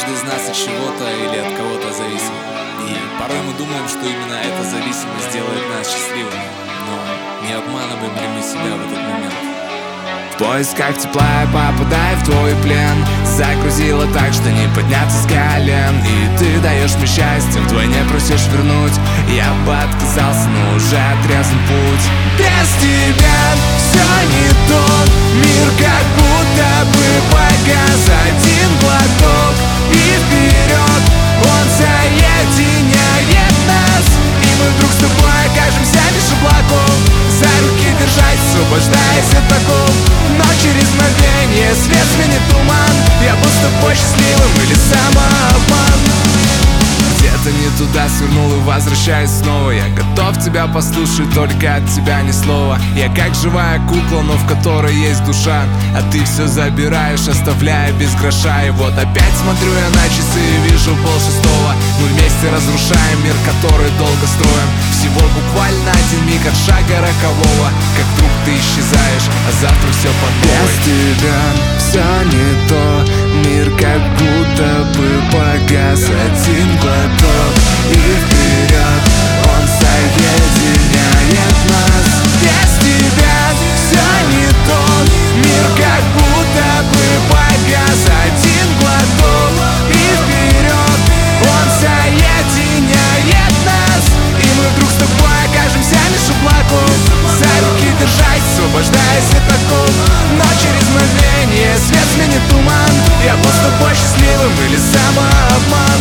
каждый из нас от чего-то или от кого-то зависим. И порой мы думаем, что именно эта зависимость делает нас счастливыми. Но не обманываем ли мы себя в этот момент? В поисках тепла я попадаю в твой плен. Загрузила так, что не подняться с колен. И ты даешь мне счастье, вдвойне просишь вернуть. Я бы отказался, но уже отрезан путь. Без тебя все не то. Мир как будто бы погас. Один глоток и вперед. Он соединяет нас. И мы вдруг с тобой окажемся меж облаков. За руки держать, освобождаясь от оков. Но через мгновение свет сменит туман. Я был с тобой счастливым или самообман. Где-то не туда свернул и возвращаюсь снова. Я готов тебя послушать, только от тебя ни слова. Я как живая кукла, но в которой есть душа. А ты все забираешь, оставляя без гроша. И вот опять смотрю я на часы и вижу 5:30. Мы вместе разрушаем мир, который долго строим. Всего буквально один миг от шага рокового. Как вдруг ты исчезаешь, а завтра все по новой. Без тебя все не то. Мир как будто бы погас. Один глоток и вперед. Он соединяет нас. Без тебя все не то. Мир как будто бы погас. Один глоток и вперед. Он соединяет нас. И мы вдруг с тобой окажемся меж облаков. За руки держать, освобождаясь от оков. Но через мгновение свет сменит туман. Я был с тобой счастливым или самообман.